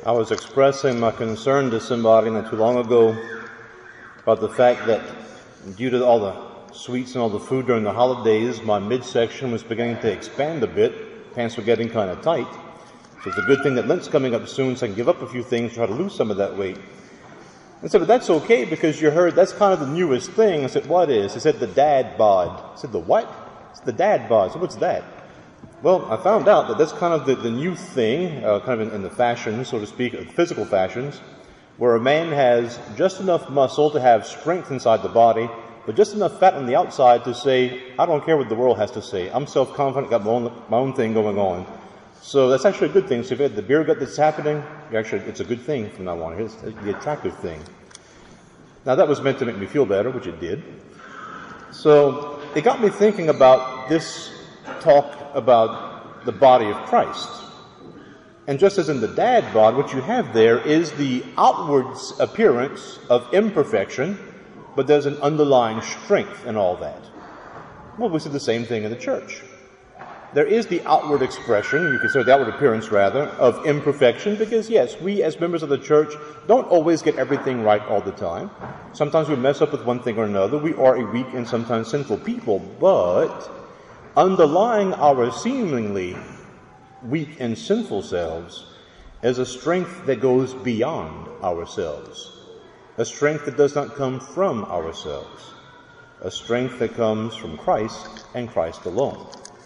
I was expressing my concern to somebody not too long ago about the fact that due to all the sweets and all the food during the holidays, my midsection was beginning to expand a bit. Pants were getting kind of tight. So it's a good thing that Lent's coming up soon so I can give up a few things to try to lose some of that weight. I said, but that's okay because you heard that's kind of the newest thing. I said, what is? He said, the dad bod. I said, the what? It's the dad bod. I said, what's that? Well, I found out that that's kind of the new thing, kind of in the fashion, so to speak, physical fashions, where a man has just enough muscle to have strength inside the body, but just enough fat on the outside to say, I don't care what the world has to say. I'm self-confident, got my own thing going on. So that's actually a good thing. So if you had the beer gut that's happening, it's a good thing from now on. It's the attractive thing. Now that was meant to make me feel better, which it did. So it got me thinking about this talk about the body of Christ. And just as in the dad bod, what you have there is the outward appearance of imperfection, but there's an underlying strength in all that. Well, we see the same thing in the church. There is the outward expression, you consider the outward appearance rather, of imperfection, because yes, we as members of the church don't always get everything right all the time. Sometimes we mess up with one thing or another. We are a weak and sometimes sinful people, but underlying our seemingly weak and sinful selves is a strength that goes beyond ourselves, a strength that does not come from ourselves, a strength that comes from Christ and Christ alone.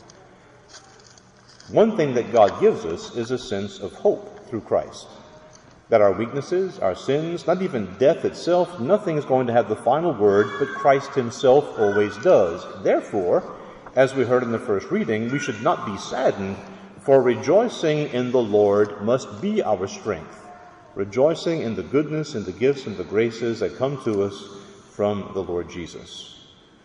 One thing that God gives us is a sense of hope through Christ, that our weaknesses, our sins, not even death itself, nothing is going to have the final word, but Christ himself always does. Therefore, as we heard in the first reading, we should not be saddened, for rejoicing in the Lord must be our strength. Rejoicing in the goodness and the gifts and the graces that come to us from the Lord Jesus.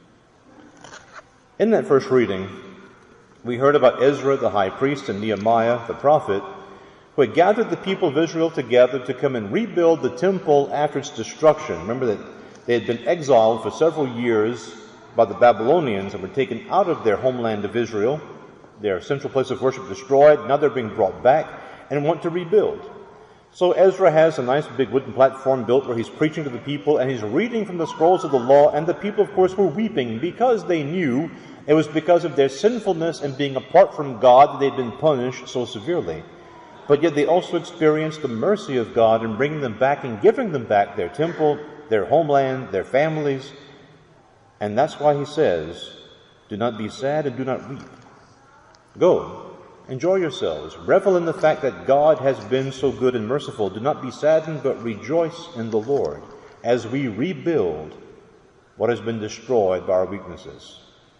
In that first reading, we heard about Ezra the high priest and Nehemiah the prophet, who had gathered the people of Israel together to come and rebuild the temple after its destruction. Remember that they had been exiled for several years by the Babylonians and were taken out of their homeland of Israel, their central place of worship destroyed. Now they're being brought back and want to rebuild. So Ezra has a nice big wooden platform built where he's preaching to the people and he's reading from the scrolls of the law, and the people, of course, were weeping because they knew it was because of their sinfulness and being apart from God that they'd been punished so severely. But yet they also experienced the mercy of God in bringing them back and giving them back their temple, their homeland, their families. And that's why he says, do not be sad and do not weep. Go, enjoy yourselves, revel in the fact that God has been so good and merciful. Do not be saddened, but rejoice in the Lord as we rebuild what has been destroyed by our weaknesses.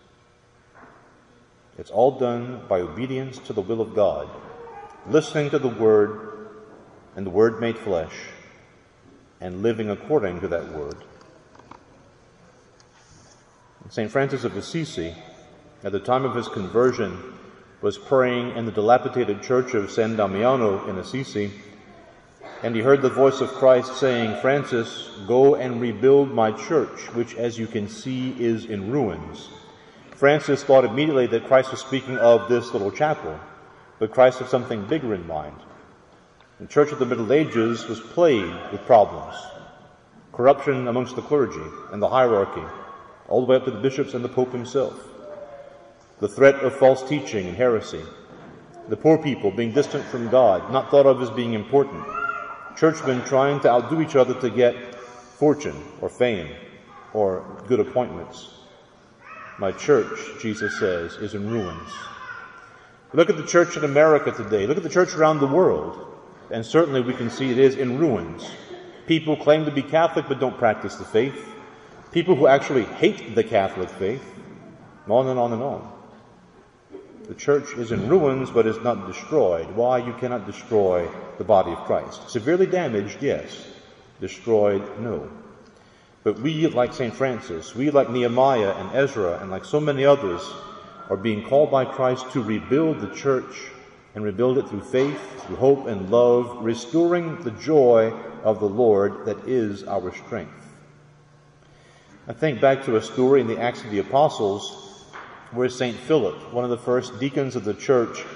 It's all done by obedience to the will of God, listening to the Word and the Word made flesh, and living according to that Word. St. Francis of Assisi, at the time of his conversion, was praying in the dilapidated church of San Damiano in Assisi, and he heard the voice of Christ saying, Francis, go and rebuild my church, which, as you can see, is in ruins. Francis thought immediately that Christ was speaking of this little chapel, but Christ had something bigger in mind. The church of the Middle Ages was plagued with problems. Corruption amongst the clergy and the hierarchy, all the way up to the bishops and the Pope himself. The threat of false teaching and heresy. The poor people being distant from God, not thought of as being important. Churchmen trying to outdo each other to get fortune or fame or good appointments. My church, Jesus says, is in ruins. Look at the church in America today. Look at the church around the world. And certainly we can see it is in ruins. People claim to be Catholic but don't practice the faith. People who actually hate the Catholic faith. On and on and on. The church is in ruins but is not destroyed. Why? You cannot destroy the body of Christ. Severely damaged, yes. Destroyed, no. But we, like St. Francis, we, like Nehemiah and Ezra, and like so many others, are being called by Christ to rebuild the church and rebuild it through faith, through hope and love, restoring the joy of the Lord that is our strength. I think back to a story in the Acts of the Apostles where St. Philip, one of the first deacons of the church,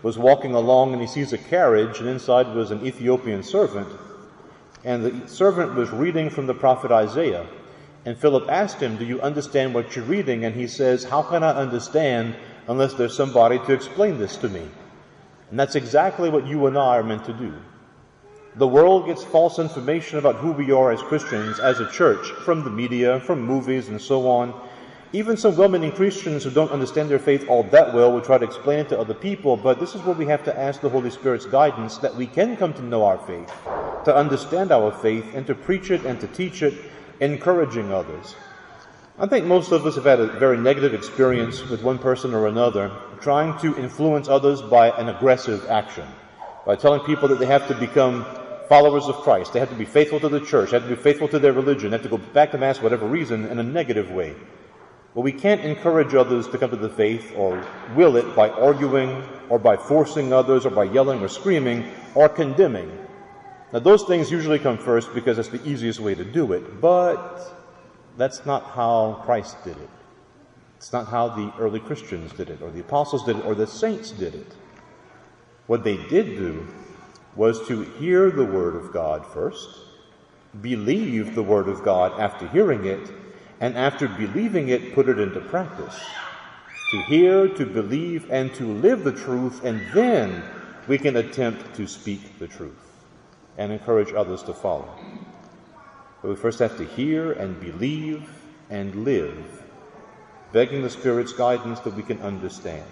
was walking along and he sees a carriage, and inside was an Ethiopian servant, and the servant was reading from the prophet Isaiah. And Philip asked him, "Do you understand what you're reading?" And he says, "How can I understand unless there's somebody to explain this to me?" And that's exactly what you and I are meant to do. The world gets false information about who we are as Christians, as a church, from the media, from movies, and so on. Even some well-meaning Christians who don't understand their faith all that well will try to explain it to other people, but this is where we have to ask the Holy Spirit's guidance that we can come to know our faith, to understand our faith, and to preach it and to teach it, encouraging others. I think most of us have had a very negative experience with one person or another, trying to influence others by an aggressive action, by telling people that they have to become followers of Christ, they have to be faithful to the church, they have to be faithful to their religion, they have to go back to Mass for whatever reason in a negative way. But we can't encourage others to come to the faith or will it by arguing or by forcing others or by yelling or screaming or condemning. Now those things usually come first because that's the easiest way to do it, but that's not how Christ did it. It's not how the early Christians did it, or the apostles did it, or the saints did it. What they did do was to hear the Word of God first, believe the Word of God after hearing it, and after believing it, put it into practice. To hear, to believe, and to live the truth, and then we can attempt to speak the truth and encourage others to follow. But we first have to hear and believe and live, begging the Spirit's guidance that we can understand.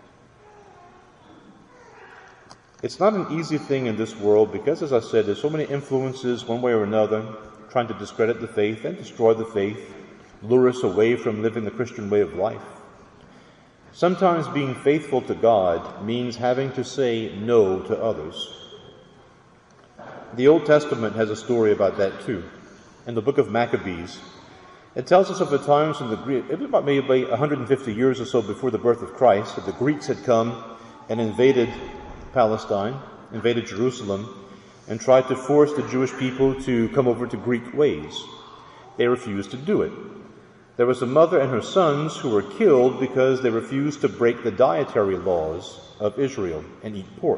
It's not an easy thing in this world because, as I said, there's so many influences one way or another trying to discredit the faith and destroy the faith, lure us away from living the Christian way of life. Sometimes being faithful to God means having to say no to others. The Old Testament has a story about that too. In the book of Maccabees, it tells us of the times when it was about maybe 150 years or so before the birth of Christ, that the Greeks had come and invaded Palestine, invaded Jerusalem, and tried to force the Jewish people to come over to Greek ways. They refused to do it. There was a mother and her sons who were killed because they refused to break the dietary laws of Israel and eat pork.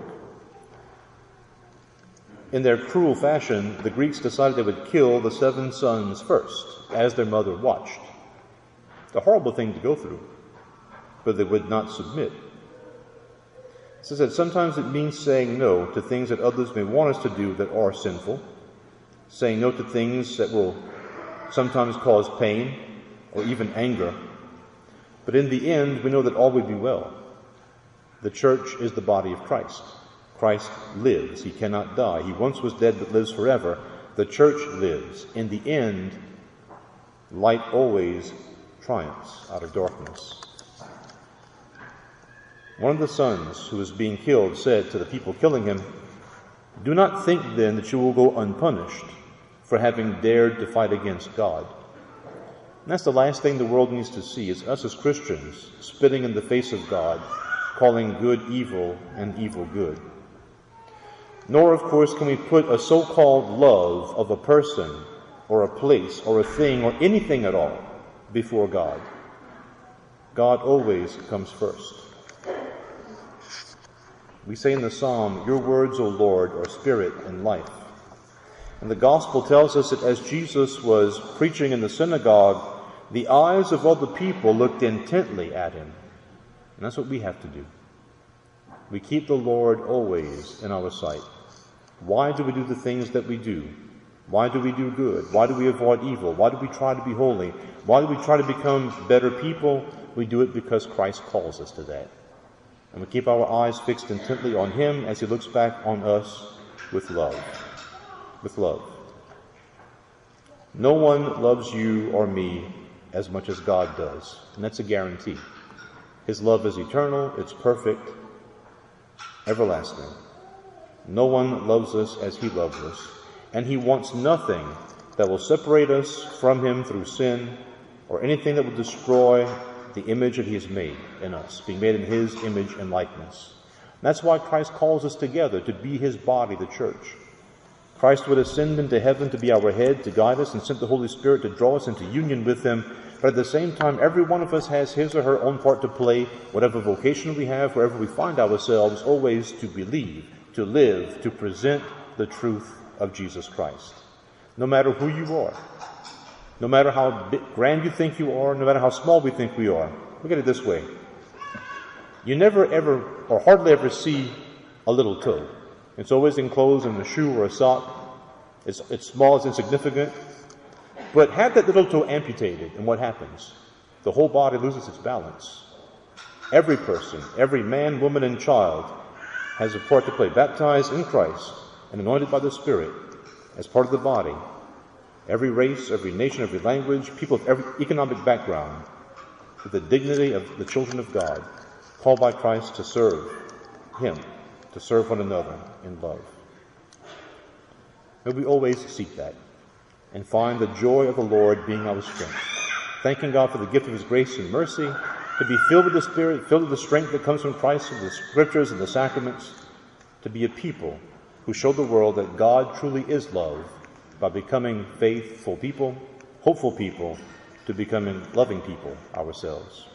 In their cruel fashion, the Greeks decided they would kill the 7 sons first, as their mother watched. It's a horrible thing to go through, but they would not submit. It says that sometimes it means saying no to things that others may want us to do that are sinful, saying no to things that will sometimes cause pain or even anger. But in the end, we know that all will be well. The church is the body of Christ. Christ lives. He cannot die. He once was dead but lives forever. The church lives. In the end, light always triumphs out of darkness. One of the sons who was being killed said to the people killing him, "Do not think then that you will go unpunished for having dared to fight against God." And that's the last thing the world needs to see, is us as Christians spitting in the face of God, calling good evil and evil good. Nor, of course, can we put a so-called love of a person or a place or a thing or anything at all before God. God always comes first. We say in the psalm, "Your words, O Lord, are spirit and life." And the gospel tells us that as Jesus was preaching in the synagogue, the eyes of all the people looked intently at him. And that's what we have to do. We keep the Lord always in our sight. Why do we do the things that we do? Why do we do good? Why do we avoid evil? Why do we try to be holy? Why do we try to become better people? We do it because Christ calls us to that. And we keep our eyes fixed intently on him as he looks back on us with love. With love. No one loves you or me as much as God does. And that's a guarantee. His love is eternal, it's perfect, everlasting. No one loves us as he loves us. And he wants nothing that will separate us from him through sin or anything that will destroy the image that he has made in us, being made in his image and likeness. And that's why Christ calls us together to be his body, the church. Christ would ascend into heaven to be our head, to guide us, and sent the Holy Spirit to draw us into union with him. But at the same time, every one of us has his or her own part to play, whatever vocation we have, wherever we find ourselves, always to believe, to live, to present the truth of Jesus Christ. No matter who you are, no matter how grand you think you are, no matter how small we think we are. Look at it this way. You never ever, or hardly ever see a little toe. It's always enclosed in a shoe or a sock. It's small, it's insignificant. But have that little toe amputated, and what happens? The whole body loses its balance. Every person, every man, woman, and child has a part to play, baptized in Christ and anointed by the Spirit as part of the body. Every race, every nation, every language, people of every economic background, with the dignity of the children of God, called by Christ to serve Him, to serve one another in love. May we always seek that and find the joy of the Lord being our strength, thanking God for the gift of His grace and mercy, to be filled with the Spirit, filled with the strength that comes from Christ and the Scriptures and the sacraments, to be a people who show the world that God truly is love by becoming faithful people, hopeful people, to becoming loving people ourselves.